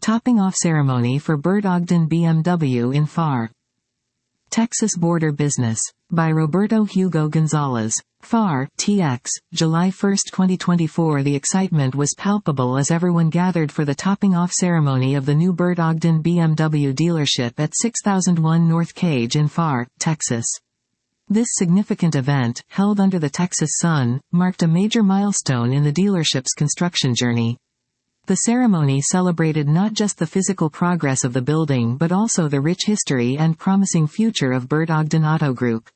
Topping off ceremony for Bert Ogden BMW in FAR. Texas Border Business. By Roberto Hugo Gonzalez. FAR, TX, July 1, 2024. The excitement was palpable as everyone gathered for the topping off ceremony of the new Bert Ogden BMW dealership at 6001 North Cage in FAR, Texas. This significant event, held under the Texas sun, marked a major milestone in the dealership's construction journey. The ceremony celebrated not just the physical progress of the building but also the rich history and promising future of Bert Ogden Auto Group.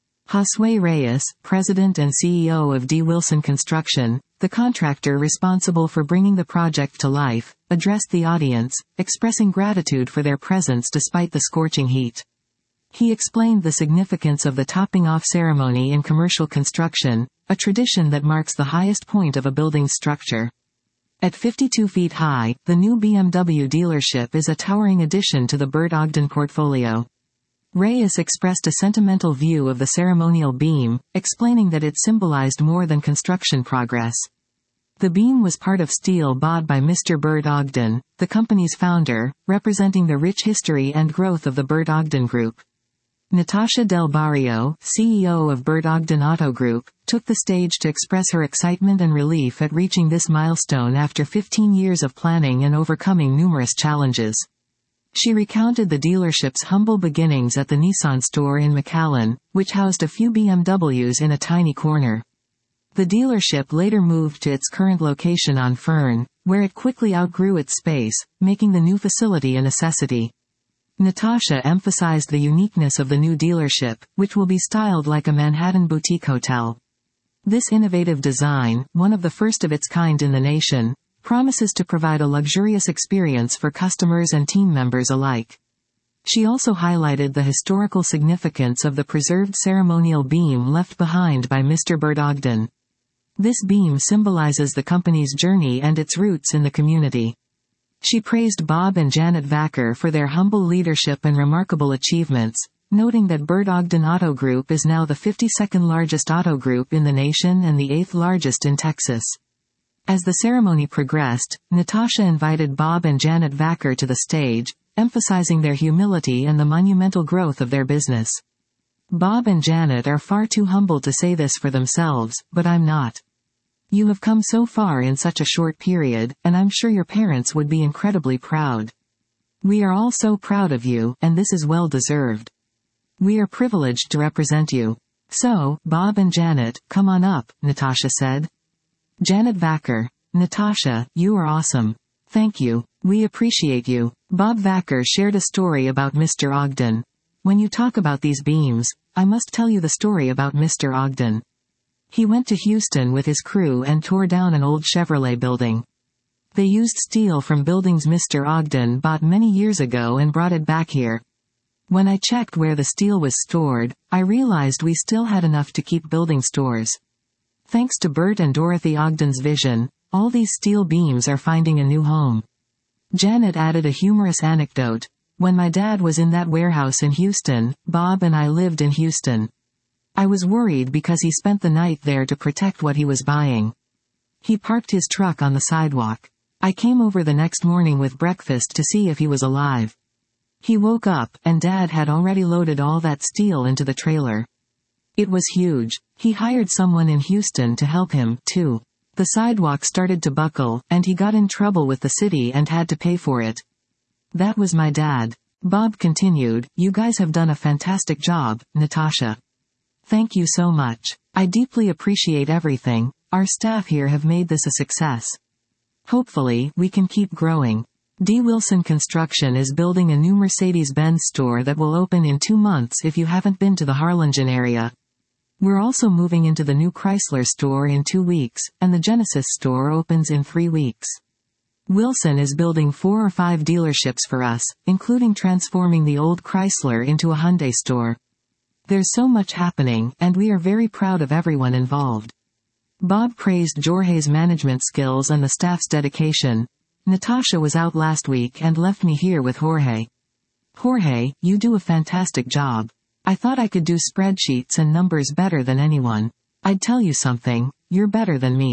Josue Reyes, president and CEO of D. Wilson Construction, the contractor responsible for bringing the project to life, addressed the audience, expressing gratitude for their presence despite the scorching heat. He explained the significance of the topping-off ceremony in commercial construction, a tradition that marks the highest point of a building's structure. At 52 feet high, the new BMW dealership is a towering addition to the Bert Ogden portfolio. Reyes expressed a sentimental view of the ceremonial beam, explaining that it symbolized more than construction progress. The beam was part of steel bought by Mr. Bert Ogden, the company's founder, representing the rich history and growth of the Bert Ogden Group. Natasha Del Barrio, CEO of Bert Ogden Auto Group, took the stage to express her excitement and relief at reaching this milestone after 15 years of planning and overcoming numerous challenges. She recounted the dealership's humble beginnings at the Nissan store in McAllen, which housed a few BMWs in a tiny corner. The dealership later moved to its current location on Fern, where it quickly outgrew its space, making the new facility a necessity. Natasha emphasized the uniqueness of the new dealership, which will be styled like a Manhattan boutique hotel. This innovative design, one of the first of its kind in the nation, promises to provide a luxurious experience for customers and team members alike. She also highlighted the historical significance of the preserved ceremonial beam left behind by Mr. Bert Ogden. This beam symbolizes the company's journey and its roots in the community. She praised Bob and Janet Vacker for their humble leadership and remarkable achievements, noting that Bert Ogden Auto Group is now the 52nd largest auto group in the nation and the 8th largest in Texas. As the ceremony progressed, Natasha invited Bob and Janet Vacker to the stage, emphasizing their humility and the monumental growth of their business. Bob and Janet are far too humble to say this for themselves, but I'm not. You have come so far in such a short period, and I'm sure your parents would be incredibly proud. We are all so proud of you, and this is well deserved. We are privileged to represent you. So, Bob and Janet, come on up, Natasha said. Janet Vacker. Natasha, you are awesome. Thank you. We appreciate you. Bob Vacker shared a story about Mr. Ogden. When you talk about these beams, I must tell you the story about Mr. Ogden. He went to Houston with his crew and tore down an old Chevrolet building. They used steel from buildings Mr. Ogden bought many years ago and brought it back here. When I checked where the steel was stored, I realized we still had enough to keep building stores. Thanks to Bert and Dorothy Ogden's vision, all these steel beams are finding a new home. Janet added a humorous anecdote. When my dad was in that warehouse in Houston, Bob and I lived in Houston. I was worried because he spent the night there to protect what he was buying. He parked his truck on the sidewalk. I came over the next morning with breakfast to see if he was alive. He woke up, and Dad had already loaded all that steel into the trailer. It was huge. He hired someone in Houston to help him, too. The sidewalk started to buckle, and he got in trouble with the city and had to pay for it. That was my dad. Bob continued, You guys have done a fantastic job, Natasha. Thank you so much. I deeply appreciate everything. Our staff here have made this a success. Hopefully, we can keep growing. D. Wilson Construction is building a new Mercedes-Benz store that will open in 2 months if you haven't been to the Harlingen area. We're also moving into the new Chrysler store in 2 weeks, and the Genesis store opens in 3 weeks. Wilson is building 4 or 5 dealerships for us, including transforming the old Chrysler into a Hyundai store. There's so much happening, and we are very proud of everyone involved. Bob praised Jorge's management skills and the staff's dedication. Natasha was out last week and left me here with Jorge. Jorge, you do a fantastic job. I thought I could do spreadsheets and numbers better than anyone. I'd tell you something, you're better than me.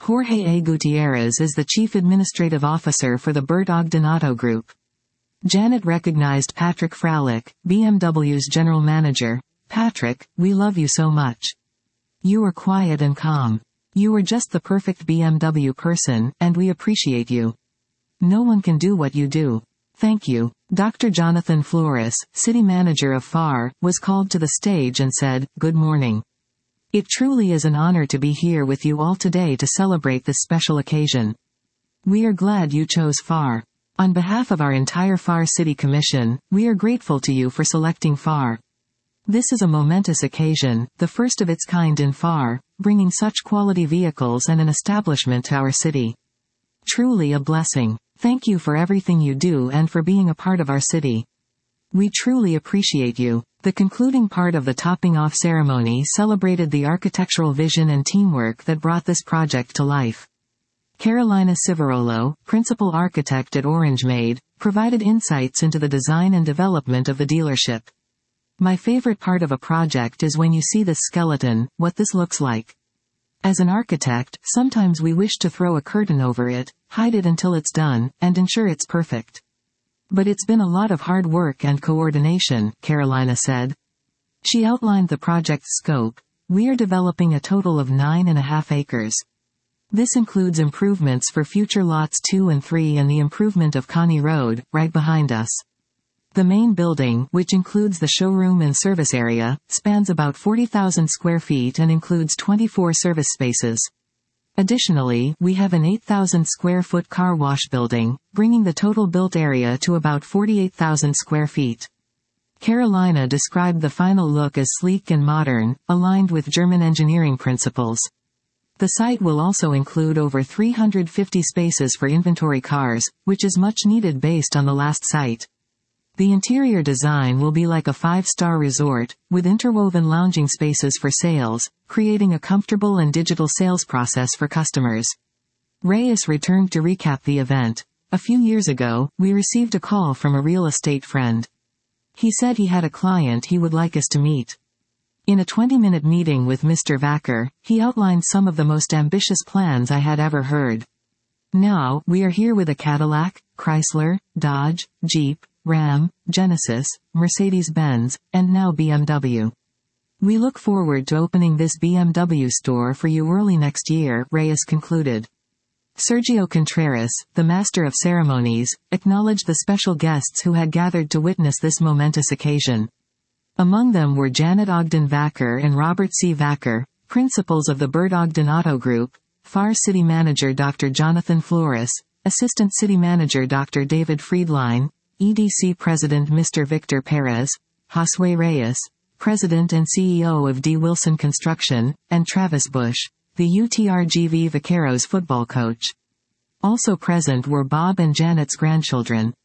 Jorge A. Gutierrez is the Chief Administrative Officer for the Bert Ogden Auto Group. Janet recognized Patrick Fralick, BMW's General Manager. Patrick, we love you so much. You were quiet and calm. You were just the perfect BMW person, and we appreciate you. No one can do what you do. Thank you. Dr. Jonathan Flores, City Manager of FAR, was called to the stage and said, "Good morning. It truly is an honor to be here with you all today to celebrate this special occasion. We are glad you chose FAR. On behalf of our entire FAR City Commission, we are grateful to you for selecting FAR. This is a momentous occasion, the first of its kind in FAR, bringing such quality vehicles and an establishment to our city. Truly a blessing. Thank you for everything you do and for being a part of our city. We truly appreciate you." The concluding part of the topping off ceremony celebrated the architectural vision and teamwork that brought this project to life. Carolina Civarolo, principal architect at Orange Made, provided insights into the design and development of the dealership. "My favorite part of a project is when you see this skeleton, what this looks like. As an architect, sometimes we wish to throw a curtain over it, hide it until it's done, and ensure it's perfect. But it's been a lot of hard work and coordination," Carolina said. She outlined the project's scope. "We are developing a total of 9.5 acres. This includes improvements for future lots 2 and 3 and the improvement of Connie Road, right behind us. The main building, which includes the showroom and service area, spans about 40,000 square feet and includes 24 service spaces. Additionally, we have an 8,000 square foot car wash building, bringing the total built area to about 48,000 square feet." Carolina described the final look as sleek and modern, aligned with German engineering principles. The site will also include over 350 spaces for inventory cars, which is much needed based on the last site. The interior design will be like a 5-star resort, with interwoven lounging spaces for sales, creating a comfortable and digital sales process for customers. Reyes returned to recap the event. "A few years ago, we received a call from a real estate friend. He said he had a client he would like us to meet. In a 20-minute meeting with Mr. Vacker, he outlined some of the most ambitious plans I had ever heard. Now, we are here with a Cadillac, Chrysler, Dodge, Jeep, Ram, Genesis, Mercedes-Benz, and now BMW. We look forward to opening this BMW store for you early next year," Reyes concluded. Sergio Contreras, the master of ceremonies, acknowledged the special guests who had gathered to witness this momentous occasion. Among them were Janet Ogden Vacker and Robert C. Vacker, principals of the Bert Ogden Auto Group, FAR City Manager Dr. Jonathan Flores, Assistant City Manager Dr. David Friedline, EDC President Mr. Victor Perez, Josue Reyes, President and CEO of D. Wilson Construction, and Travis Bush, the UTRGV Vaqueros football coach. Also present were Bob and Janet's grandchildren.